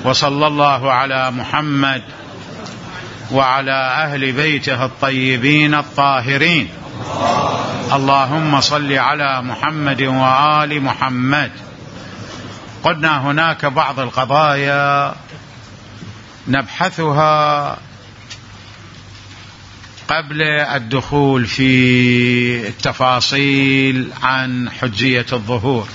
وصلى الله على محمد وعلى أهل بيته الطيبين الطاهرين. اللهم صل على محمد وآل محمد. قلنا هناك بعض القضايا نبحثها قبل الدخول في التفاصيل عن حجية الظهور.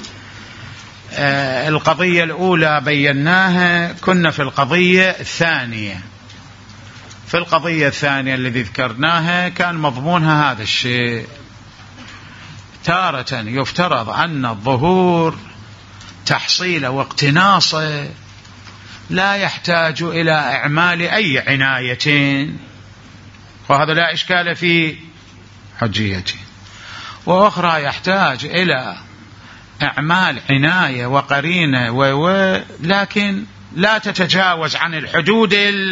القضية الأولى بيناها، كنا في القضية الثانية. في القضية الثانية الذي ذكرناها كان مضمونها هذا الشيء. تارة يفترض أن الظهور تحصيله واقتناصه لا يحتاج إلى إعمال أي عناية، وهذا لا إشكال في حجيته. وأخرى يحتاج إلى إعمال عناية وقرينة لكن لا تتجاوز عن الحدود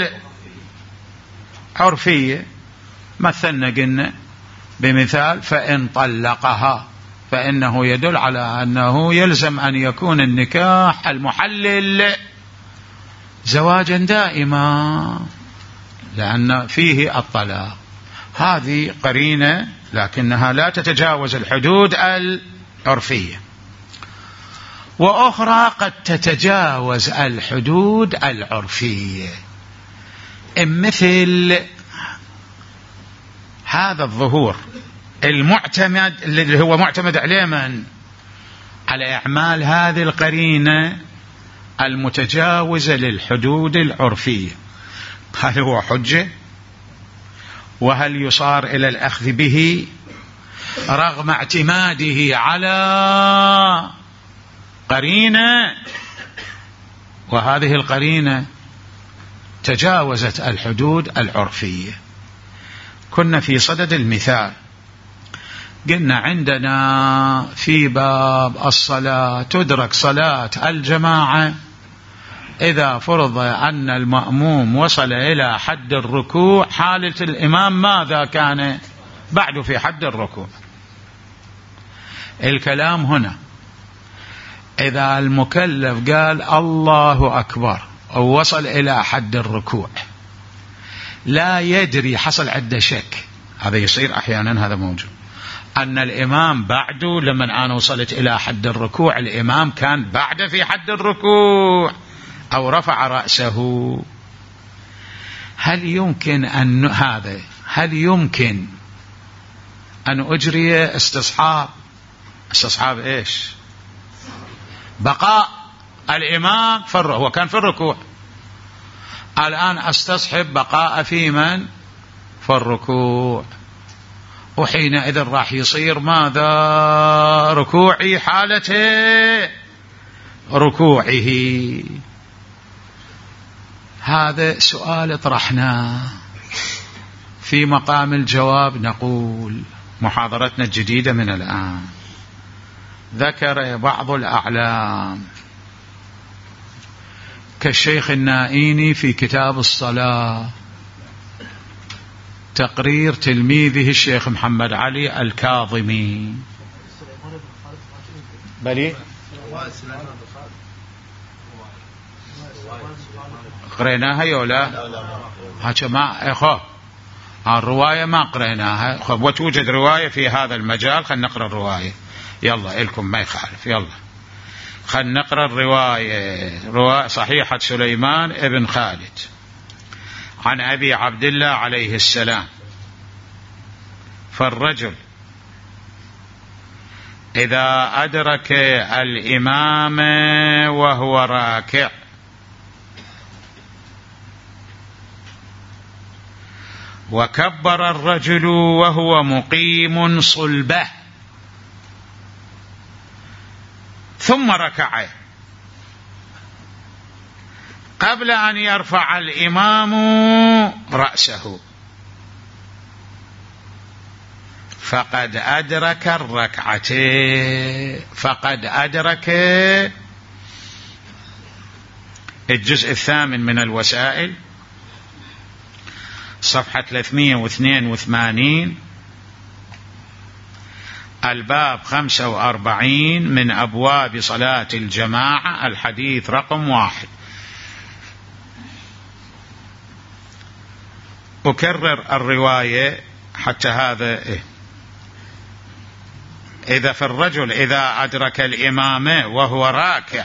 العرفية. مثلنا قلنا بمثال: فإن طلقها، فإنه يدل على أنه يلزم أن يكون النكاح المحلل زواجا دائما لأن فيه الطلاق. هذه قرينة لكنها لا تتجاوز الحدود العرفية. وأخرى قد تتجاوز الحدود العرفية، مثل هذا الظهور المعتمد اللي هو معتمد عليه من؟ على إعمال هذه القرينة المتجاوزة للحدود العرفية. هل هو حجة؟ وهل يصار إلى الأخذ به رغم اعتماده على قرينة وهذه القرينة تجاوزت الحدود العرفية؟ كنا في صدد المثال قلنا عندنا في باب الصلاة تدرك صلاة الجماعة إذا فرض أن المأموم وصل إلى حد الركوع، حالة الإمام ماذا كان بعد في حد الركوع. الكلام هنا إذا المكلف قال الله أكبر أو وصل إلى حد الركوع لا يدري، حصل عنده شك، هذا يصير أحيانا، هذا موجود، أن الإمام بعده لما أنا وصلت إلى حد الركوع الإمام كان بعد في حد الركوع أو رفع رأسه. هل يمكن أن أجري استصحاب إيش؟ بقاء الإمام هو كان في الركوع، الآن أستصحب بقاء في من؟ في الركوع. وحينئذ راح يصير ماذا؟ ركوعي حالته ركوعه. هذا سؤال طرحناه. في مقام الجواب نقول محاضرتنا الجديدة من الآن ذكر بعض الأعلام كالشيخ النائيني في كتاب الصلاة تقرير تلميذه الشيخ محمد علي الكاظمي. بلي قريناها يولا هاتش ما إخوة الرواية ما قريناها، وتوجد رواية في هذا المجال. خلنا نقرأ الرواية، يلا إلكم ما يخالف، يلا خلنا نقرأ الرواية. صحيحة سليمان ابن خالد عن أبي عبد الله عليه السلام: فالرجل إذا أدرك الإمام وهو راكع وكبر الرجل وهو مقيم صلبه ثم ركع قبل أن يرفع الإمام رأسه فقد أدرك الركعتين، فقد أدرك الجزء الثامن من الوسائل صفحة 382 الباب 45 من أبواب صلاة الجماعة الحديث رقم 1. أكرر الرواية حتى هذا إذا في الرجل إذا أدرك الإمام وهو راكع،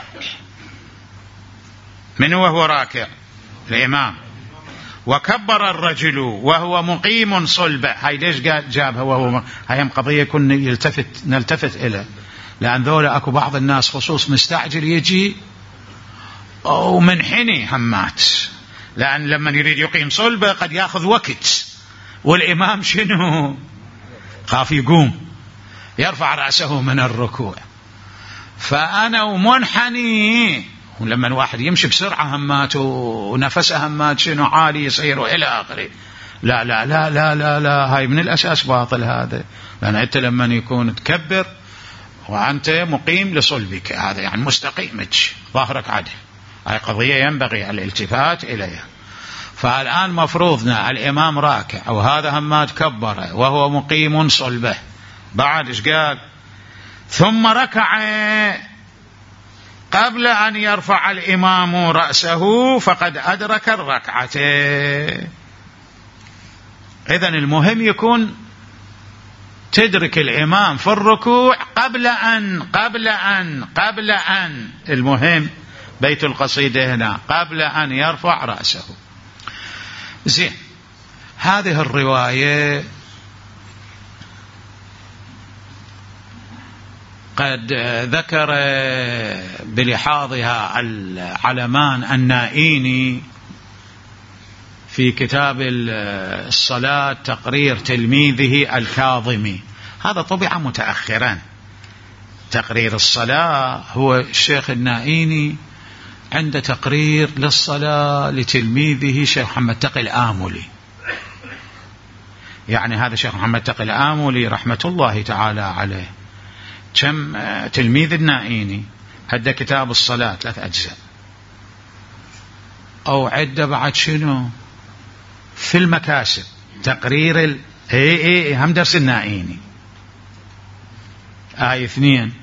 من وهو راكع؟ الإمام. وكبر الرجل وهو مقيم صلبه. هاي ليش جابها وهو؟ هاي قضية كنا نلتفت إلى، لأن ذولا أكو بعض الناس خصوص مستعجل يجي ومنحني همات، لأن لما يريد يقيم صلبه قد يأخذ وقت، والإمام شنو؟ خاف يقوم يرفع رأسه من الركوع. فأنا ومنحني، ولما الواحد يمشي بسرعة همات ونفسه همات شنو عالي يصير إلى آخره. لا لا لا لا لا لا، هاي من الأساس باطل هذا، لأن أنت لما يكون تكبر وأنت مقيم لصلبك، هذا يعني مستقيمك ظهرك عدل، هاي قضية ينبغي الالتفات إليها. فالآن مفروضنا الإمام راكع وهذا همات كبر وهو مقيم صلبه، بعد إيش قال؟ ثم ركع قبل أن يرفع الإمام رأسه فقد أدرك الركعتين. إذن المهم يكون تدرك الإمام في الركوع قبل أن المهم بيت القصيدة هنا قبل أن يرفع رأسه. زين، هذه الرواية قد ذكر بلحاظها العلمان النائيني في كتاب الصلاة تقرير تلميذه الكاظمي. هذا طبع متأخرا، تقرير الصلاة هو الشيخ النائيني عند تقرير للصلاة لتلميذه شيخ محمد تقي الآملي. يعني هذا شيخ محمد تقي الآملي رحمة الله تعالى عليه كم تلميذ النائيني عدة كتاب الصلاة 3 أجزاء، أو عدة بعد شنو في المكاسب تقرير هم درس النائيني 2،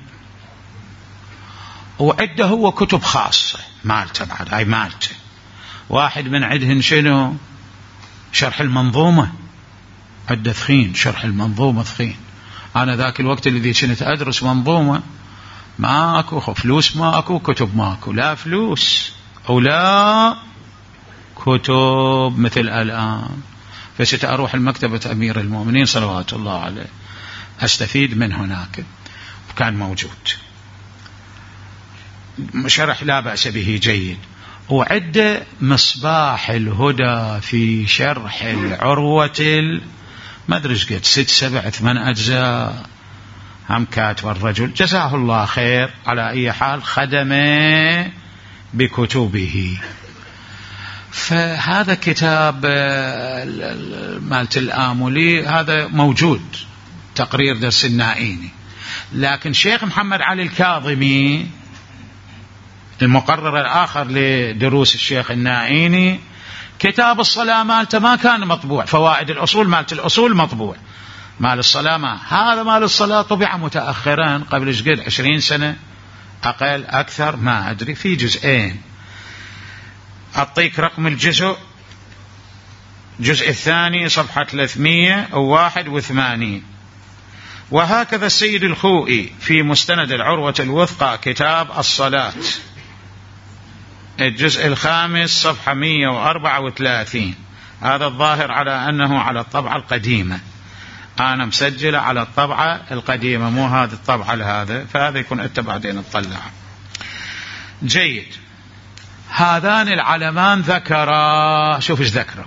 وعدة هو كتب خاصة مالته بعد، هاي مالته. واحد من عدهن شنو؟ شرح المنظومة، عدة ثخين، شرح المنظومة ثخين. أنا ذاك الوقت الذي كنت أدرس منظومة ما أكو فلوس، ما أكو كتب، ما أكو لا فلوس أو لا كتب مثل الآن. فشت أروح المكتبة أمير المؤمنين صلوات الله عليه أستفيد من هناك، كان موجود شرح لا بأس به جيد. وعد مصباح الهدى في شرح العروة ما أدري ايش قد 6 7 8 أجزاء، هم كاتب الرجل جزاه الله خير. على أي حال خدم بكتبه. فهذا كتاب مالت الآملي هذا موجود تقرير درس النائيني. لكن شيخ محمد علي الكاظمي المقرر الآخر لدروس الشيخ النائيني كتاب الصلاة مالته ما كان مطبوع، فوائد الأصول مالت الأصول مطبوع، مال الصلاة ما. هذا مال الصلاة طبع متأخرا قبل ايش قد 20 سنة أقل أكثر ما أدري، في جزئين. أعطيك رقم الجزء الثاني صفحة 381. وهكذا السيد الخوئي في مستند العروة الوثقى كتاب الصلاة الجزء 5 صفحة 134. هذا الظاهر على أنه على الطبعة القديمة، أنا مسجل على الطبعة القديمة مو هذه الطبعة لهذا، فهذا يكون أنت بعدين تطلع. جيد. هذان العلمان ذكرا، شوف ايش ذكروا.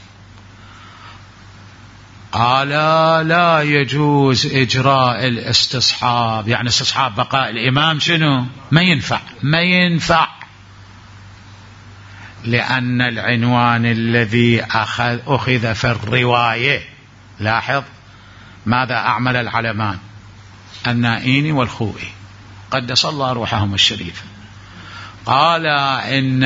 قال لا يجوز إجراء الاستصحاب، يعني استصحاب بقاء الإمام شنو؟ ما ينفع لأن العنوان الذي أخذ في الرواية، لاحظ ماذا أعمل العلمان النائيني والخوئي قدس الله روحهم الشريفة. قال إن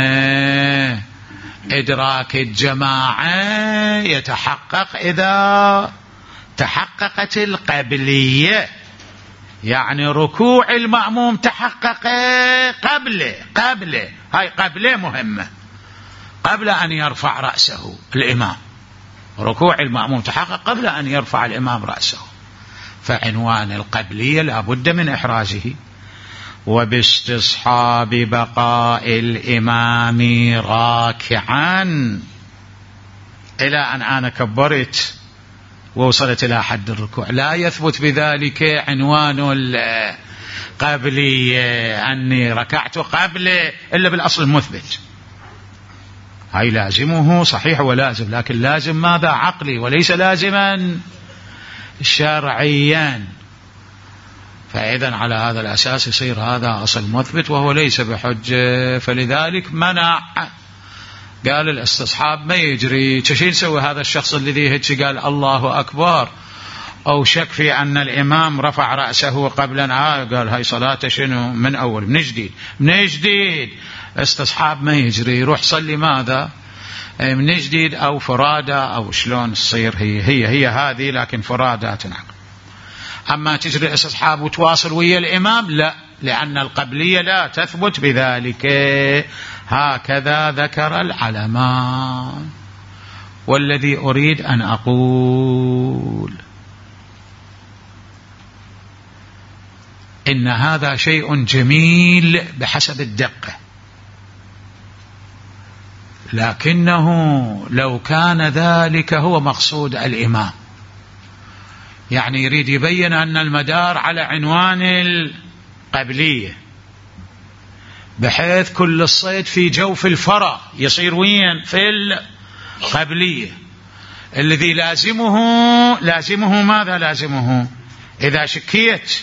إدراك الجماعة يتحقق إذا تحققت القبلية، يعني ركوع المأموم تحقق قبله، هاي قبله مهمة، قبل أن يرفع رأسه الإمام. ركوع المأموم تحقق قبل أن يرفع الإمام رأسه، فعنوان القبلية لا بد من إحرازه. وباستصحاب بقاء الإمام راكعا إلى أن أنا كبرت ووصلت إلى حد الركوع، لا يثبت بذلك عنوان القبلية أني ركعت قبل إلا بالأصل المثبت. هاي لازمه صحيح ولازم، لكن لازم ماذا؟ عقلي، وليس لازما شرعيا. فإذا على هذا الأساس يصير هذا أصل مثبت وهو ليس بحجة، فلذلك منع. قال الاستصحاب ما يجري. شو يسوي هذا الشخص الذي هيك قال الله أكبر أو شك في أن الإمام رفع رأسه قبلا، قال هاي صلاته شنو من أول من جديد. استصحاب ما يجري، روح صلي ماذا من جديد أو فرادة أو شلون تصير هي هذه، لكن فرادة تنعقد. أما تجري الاستصحاب وتواصل ويا الإمام لا، لأن القبلية لا تثبت بذلك. هكذا ذكر العلماء. والذي أريد أن أقول إن هذا شيء جميل بحسب الدقة، لكنه لو كان ذلك هو مقصود الإمام، يعني يريد يبين أن المدار على عنوان القبلية، بحيث كل الصيد في جوف الفرع يصير وين في القبلية. الذي لازمه ماذا؟ لازمه إذا شكيت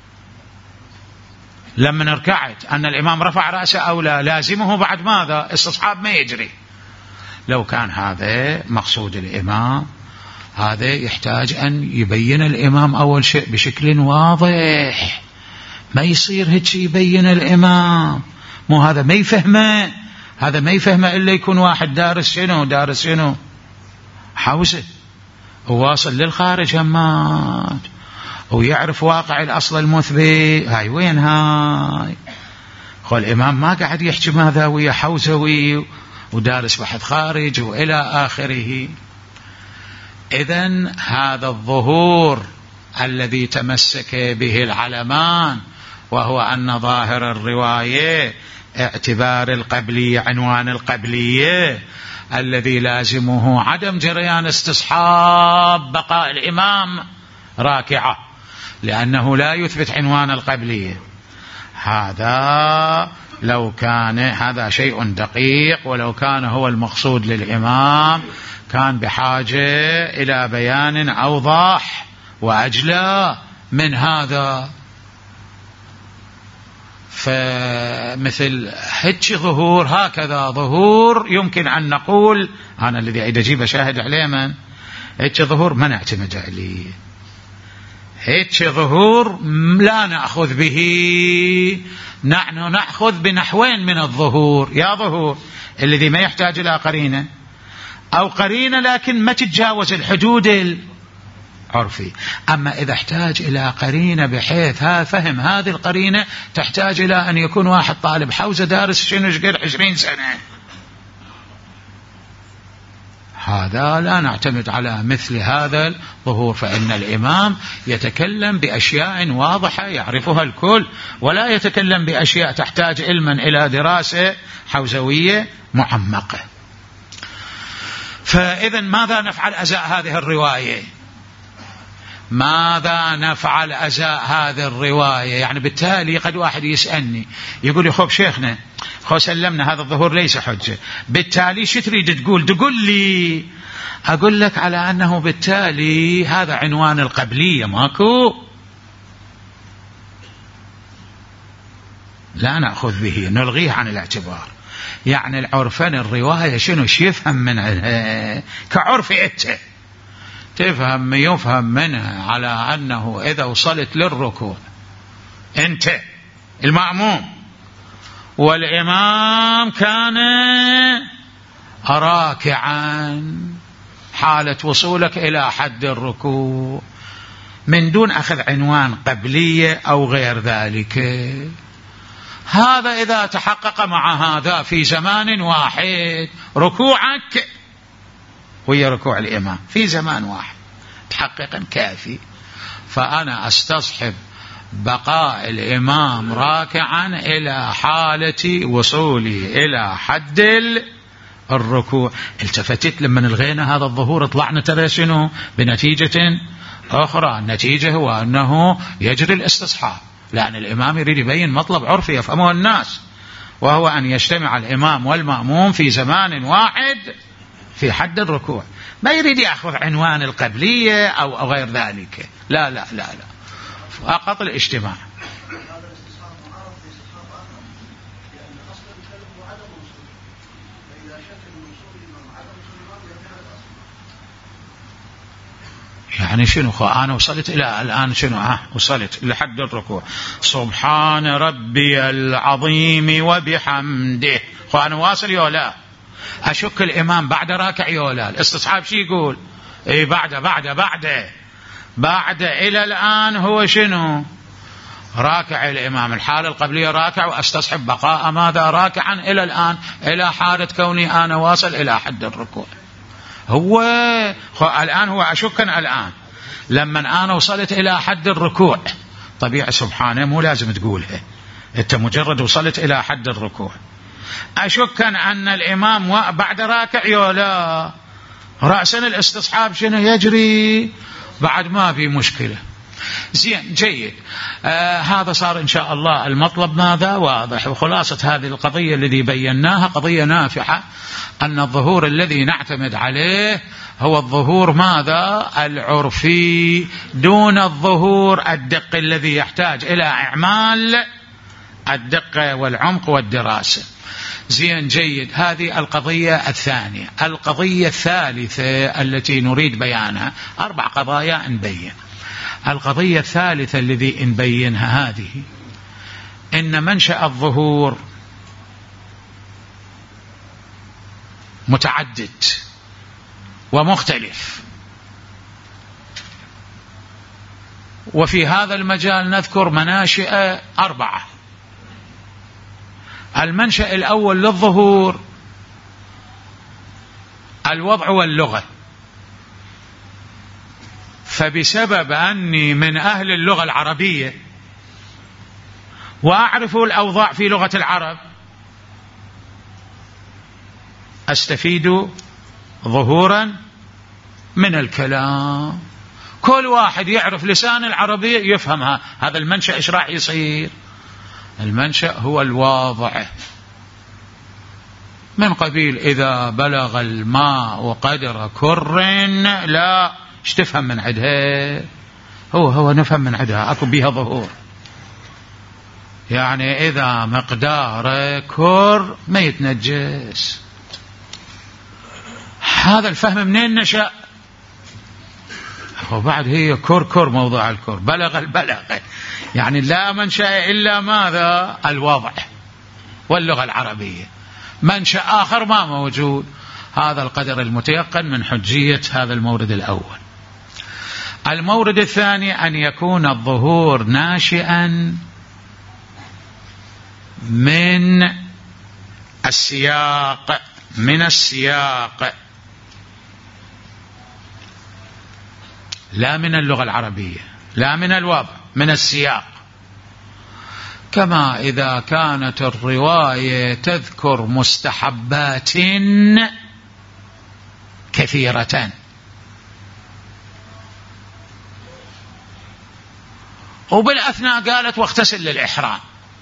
لما ركعت أن الإمام رفع رأسه أو لا، لازمه بعد ماذا؟ استصحاب ما يجري. لو كان هذا مقصود الإمام، هذا يحتاج أن يبين الإمام أول شيء بشكل واضح، ما يصير هيك يبين الإمام، مو هذا ما يفهمه، هذا ما يفهمه إلا يكون واحد دارس شنو حوزه وواصل للخارج همات ويعرف واقع الأصل المثبت. هاي وين هاي؟ الإمام ما قاعد يحكي ماذا ويا حوزوي ودارس بحث خارج وإلى آخره. إذن هذا الظهور الذي تمسك به العلمان، وهو أن ظاهر الرواية اعتبار القبلية عنوان القبلية، الذي لازمه عدم جريان استصحاب بقاء الإمام راكعة، لأنه لا يثبت عنوان القبلية. هذا لو كان هذا شيء دقيق، ولو كان هو المقصود للإمام كان بحاجة إلى بيان أوضح وأجلى من هذا. فمثل هيك ظهور، هكذا ظهور يمكن أن نقول، أنا الذي أريد أجيب شاهد عليه، من هيك ظهور ما نعتمد عليه، هيك ظهور لا نأخذ به. نحن نأخذ بنحوين من الظهور، يا ظهور الذي ما يحتاج إلى قرينة، أو قرينة لكن ما تتجاوز الحدود العرفي. أما إذا احتاج إلى قرينة بحيث فهم هذه القرينة تحتاج إلى أن يكون واحد طالب حوزة دارس شنو 20 سنة، هذا لا نعتمد على مثل هذا الظهور. فإن الإمام يتكلم بأشياء واضحة يعرفها الكل، ولا يتكلم بأشياء تحتاج علما إلى دراسة حوزوية معمقة. فإذا ماذا نفعل أزاء هذه الرواية؟ ماذا نفعل أزاء هذه الرواية؟ يعني بالتالي قد واحد يسألني يقول لي خب شيخنا سلمنا هذا الظهور ليس حجة، بالتالي شو تريد تقول لي؟ أقول لك على أنه بالتالي هذا عنوان القبلية ماكو، لا نأخذ به، نلغيه عن الاعتبار. يعني العرفان الرواية شنو يفهم منها كعرف إنت تفهم يفهم منها على أنه إذا وصلت للركوع أنت المأموم والإمام كان راكعا حالة وصولك إلى حد الركوع، من دون أخذ عنوان قبلية أو غير ذلك. هذا إذا تحقق مع هذا في زمان واحد ركوعك وهي ركوع الإمام في زمان واحد تحقيقا كافي. فأنا أستصحب بقاء الإمام راكعا إلى حالة وصوله إلى حد الركوع. التفتت لما الغينا هذا الظهور طلعنا ترى شنو بنتيجة أخرى. النتيجة هو أنه يجري الاستصحاب، لأن الإمام يريد يبين مطلب عرفي يفهمه الناس، وهو أن يجتمع الإمام والمأموم في زمان واحد في حد الركوع. ما يريد يأخذ عنوان القبلية أو غير ذلك، لا لا لا لا، فقط الاجتماع. يعني شنو أنا وصلت إلى الآن شنو وصلت لحد الركوع سبحان ربي العظيم وبحمده، أنا واصل يا لا؟ أشك الإمام بعد راكع يا لا؟ الاستصحاب شي يقول إيه بعد إلى الآن هو شنو راكع الإمام، الحالة القبلية راكع، وأستصحب بقاء ماذا راكعا إلى الآن إلى حالة كوني أنا واصل إلى حد الركوع. هو الآن هو أشكا الآن لما أنا وصلت إلى حد الركوع طبيعي سبحانه مو لازم تقولها، أنت مجرد وصلت إلى حد الركوع. أشكا أن الإمام بعد راكع يولا رأسا الاستصحاب شنو يجري بعد ما في مشكلة. زين جيد. هذا صار إن شاء الله المطلب ماذا واضح. وخلاصة هذه القضية الذي بيناها قضية نافعة، أن الظهور الذي نعتمد عليه هو الظهور ماذا العرفي دون الظهور الدقي الذي يحتاج إلى إعمال الدقة والعمق والدراسة. زين جيد. هذه القضية الثانية. القضية الثالثة التي نريد بيانها 4 قضايا نبين. القضية الثالثة الذي نبينها هذه إن منشأ الظهور متعدد ومختلف، وفي هذا المجال نذكر مناشئ 4. المنشأ الأول للظهور الوضع واللغة، فبسبب أني من أهل اللغة العربية وأعرف الأوضاع في لغة العرب أستفيد ظهورا من الكلام. كل واحد يعرف لسان العربية يفهمها. هذا المنشأ إيش راح يصير؟ المنشأ هو الواضع، من قبيل إذا بلغ الماء قدر كر لا ايش تفهم من عدها؟ هو نفهم من عدها اكو بيها ظهور. يعني إذا مقدار كر ما يتنجس. هذا الفهم منين نشأ؟ وبعد هي كر موضوع الكر بلغ البلغ، يعني لا منشأ إلا ماذا الوضع واللغة العربية. منشأ آخر ما موجود. هذا القدر المتيقن من حجية هذا المورد الأول. المورد الثاني أن يكون الظهور ناشئا من السياق، لا من اللغة العربية، لا من الوضع، من السياق. كما إذا كانت الرواية تذكر مستحبات كثيرة وبالأثناء قالت واغتسل للإحرام،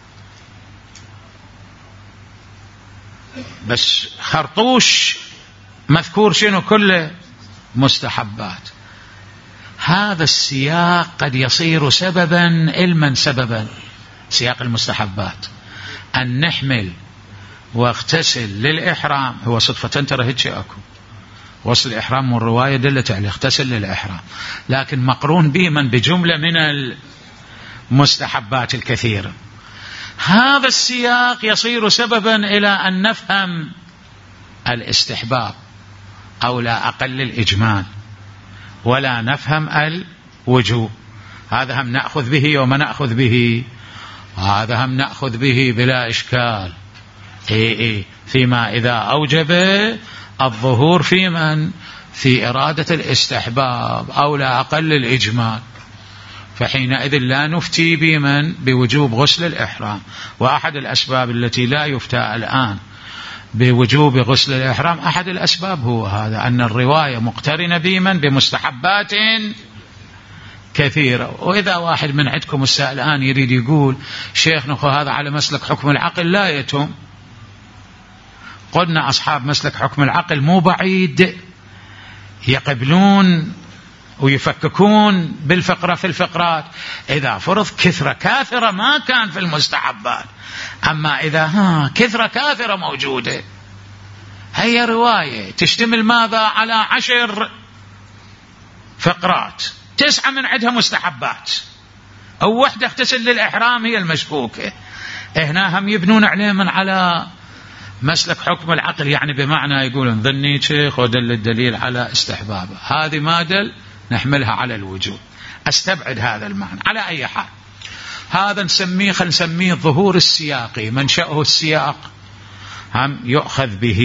بس خرطوش مذكور شنو كله مستحبات. هذا السياق قد يصير سببا علما سببا. سياق المستحبات أن نحمل واغتسل للإحرام هو صدفة ترى هيك أكو وصل الإحرام والرواية دلت عليه اغتسل للإحرام، لكن مقرون به من بجملة من المستحبات الكثيرة. هذا السياق يصير سببا إلى أن نفهم الاستحباب أو لا أقل الإجمال، ولا نفهم الوجوب. هذا هم نأخذ به وما نأخذ به، هذا هم نأخذ به بلا إشكال. فيما إذا أوجب الظهور في من في إرادة الاستحباب أو لا أقل الإجمال، فحينئذ لا نفتي بمن بوجوب غسل الإحرام. وأحد الأسباب التي لا يفتى الآن بوجوب غسل الإحرام، أحد الأسباب هو هذا، أن الرواية مقترنة بمن بمستحبات كثيرة. وإذا واحد من عندكم الآن يريد يقول شيخ نخو هذا على مسلك حكم العقل، لا يتم. قلنا أصحاب مسلك حكم العقل مو بعيد يقبلون ويفككون بالفقرة في الفقرات إذا فرض كثرة كاثرة ما كان في المستحبات. أما إذا كثرة كاثرة موجودة، هي رواية تشتمل ماذا على 10 فقرات، 9 من عندها مستحبات، أو وحدة اغتسل للإحرام هي المشكوكة، هنا هم يبنون عليه من على مسلك حكم العقل، يعني بمعنى يقولون ظني شيخ ودل الدليل على استحبابه، هذه ما دل نحملها على الوجوب. أستبعد هذا المعنى. على أي حال هذا نسميه الظهور السياقي، منشأه السياق، هم يؤخذ به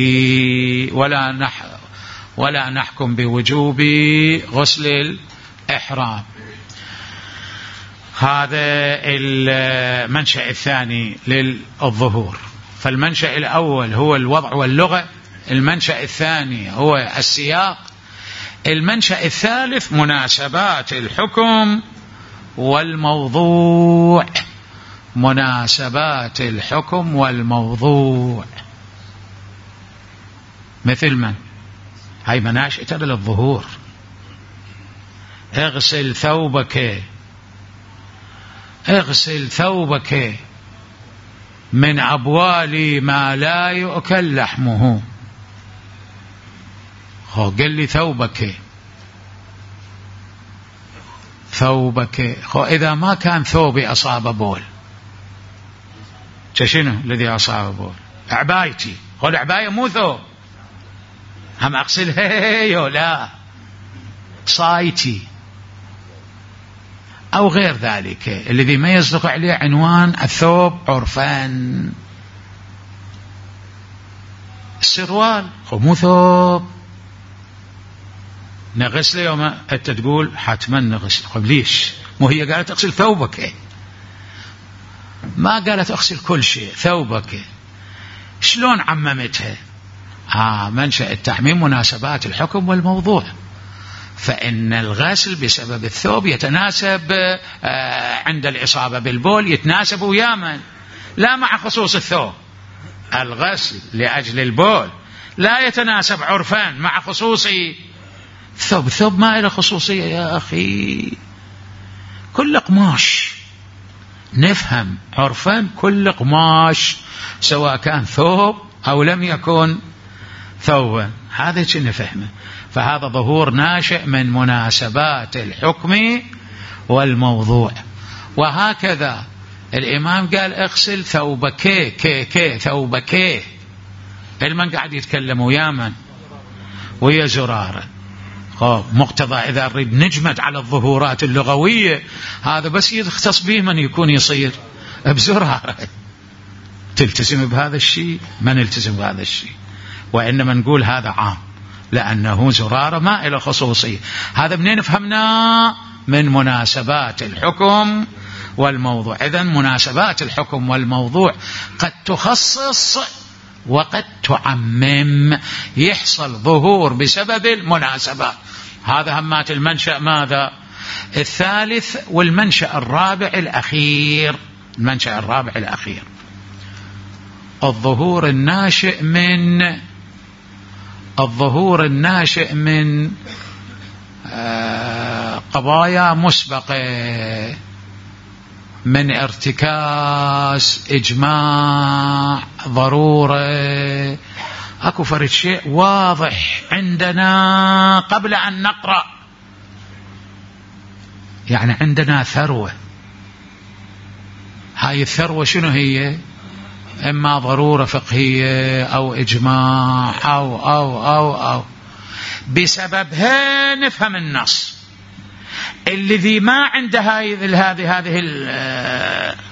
ولا نحكم بوجوب غسل الإحرام. هذا المنشأ الثاني للظهور. فالمنشأ الأول هو الوضع واللغة، المنشأ الثاني هو السياق، المنشأ الثالث مناسبات الحكم والموضوع. مناسبات الحكم والموضوع مثل من؟ هاي مناشئة للظهور. اغسل ثوبك من أبوال ما لا يؤكل لحمه. قال لي ثوبك إذا ما كان ثوبي أصاب بول، شنو الذي أصاب بول؟ عبايتي. قال عباية مو ثوب، هم أغسلها لا صايتي أو غير ذلك الذي ما يصدق عليه عنوان الثوب عرفان. السروال مو ثوب، نغسله يوم أنت تقول حتما نغسل. ليش؟ مو هي قالت اغسل ثوبك، ما قالت اغسل كل شيء، ثوبك. شلون عممتها؟ منشأ التعميم مناسبات الحكم والموضوع. فإن الغسل بسبب الثوب يتناسب عند الإصابة بالبول، يتناسب ويا من؟ لا مع خصوص الثوب. الغسل لأجل البول لا يتناسب عرفان مع خصوص الثوب ما له خصوصية يا أخي. كل قماش نفهم عرفان، كل قماش سواء كان ثوب أو لم يكن ثوبا، هذا شيء نفهمه. فهذا ظهور ناشئ من مناسبات الحكم والموضوع. وهكذا الإمام قال اغسل ثوبك ثوبك. المن قاعد يتكلم ويا من؟ ويا زرارة. مقتضى إذا نريد نجمد على الظهورات اللغوية هذا بس يختص به من يكون يصير بزرارة. تلتزم بهذا الشيء؟ ما نلتزم بهذا الشيء، وإنما نقول هذا عام لأنه زرارة ما إلى خصوصية. هذا منين فهمنا؟ من مناسبات الحكم والموضوع. إذن مناسبات الحكم والموضوع قد تخصص وقد تعمم، يحصل ظهور بسبب المناسبات. هذا همات المنشأ ماذا؟ الثالث. والمنشأ الرابع الأخير، المنشأ الرابع الأخير الظهور الناشئ من قضايا مسبقة، من ارتكاز، إجماع، ضرورة. أكو فرد شيء واضح عندنا قبل أن نقرأ، يعني عندنا ثروة. هاي الثروة شنو هي؟ إما ضرورة فقهية أو إجماع أو بسببها نفهم النص. الذي ما عنده هذه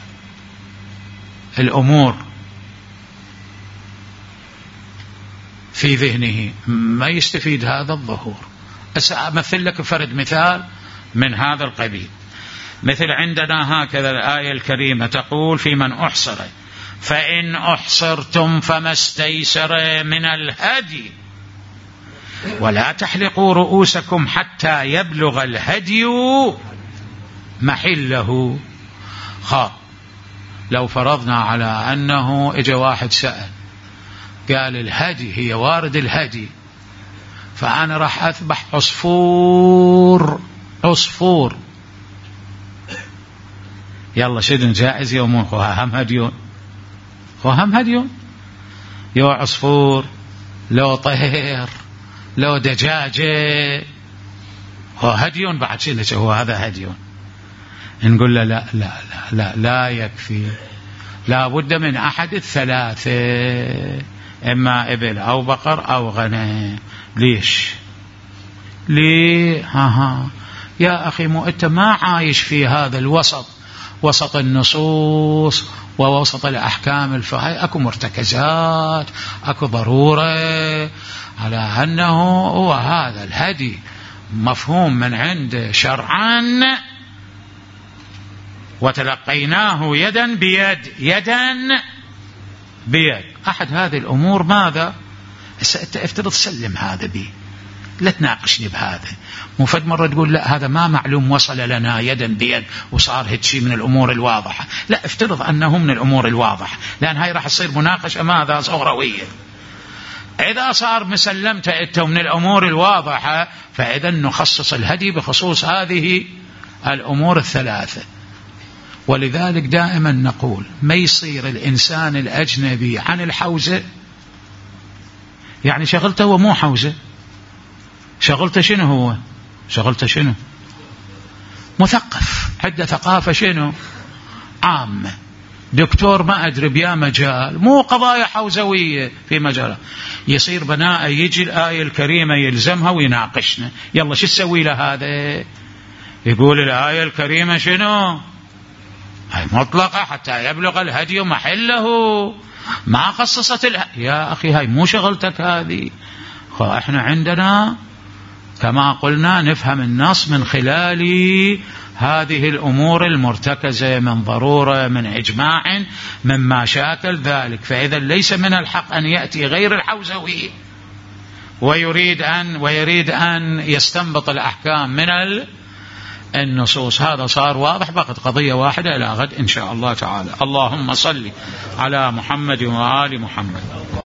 الأمور في ذهنه ما يستفيد هذا الظهور. أمثل لك فرد مثال من هذا القبيل. مثل عندنا هكذا الآية الكريمة تقول في من أحصر فإن أحصرتم فما استيسر من الهدي ولا تحلقوا رؤوسكم حتى يبلغ الهدي محله. لو فرضنا على أنه إجا واحد سأل قال الهدي هي وارد الهدي، فأنا راح أذبح عصفور يلا شدن جائز يومون خوها هم هديون يو عصفور لو طير لو دجاجة هو هديون بعد شيء هو هذا هديون. نقول له لا لا لا لا, لا يكفي، لا بد من أحد الثلاثة، إما إبل أو بقر أو غنم. ليش؟ ليه؟ يا أخي مو أنت ما عايش في هذا الوسط، وسط النصوص ووسط الأحكام الفقهية، أكو مرتكزات، أكو ضرورة على أنه هو هذا الهدي مفهوم من عند شرعا وتلقيناه يدا بيد. أحد هذه الأمور ماذا؟ افترض سلم هذا بي، لا تناقشني بهذا. مو فد مرة تقول لا هذا ما معلوم وصل لنا يدا بيد وصار هيك شيء من الأمور الواضحة. لا، افترض أنه من الأمور الواضحة، لأن هاي راح تصير مناقشة ماذا؟ صغروية. إذا صار مسلمت أنت من الأمور الواضحة، فإذا نخصص الهدي بخصوص هذه الأمور الثلاثة. ولذلك دائما نقول ما يصير الإنسان الأجنبي عن الحوزة، يعني شغلته هو مو حوزة، شغلته شنو؟ هو شغلته شنو؟ مثقف، عنده ثقافة شنو؟ عامة، دكتور ما أدري بيا مجال، مو قضايا حوزوية في مجاله. يصير بناء يجي الآية الكريمة يلزمها ويناقشنا، يلا شو تسوي له هذا؟ يقول الآية الكريمة شنو؟ هاي مطلقة حتى يبلغ الهدي محله، ما خصصت يا أخي هاي مو شغلتك هذه. احنا عندنا كما قلنا نفهم النص من خلال هذه الأمور المرتكزة من ضرورة، من إجماع، مما شاكل ذلك. فإذا ليس من الحق أن يأتي غير الحوزوي ويريد أن يستنبط الأحكام من النصوص. هذا صار واضح، بقت قضية واحدة إلى غد إن شاء الله تعالى. اللهم صل على محمد وآل محمد.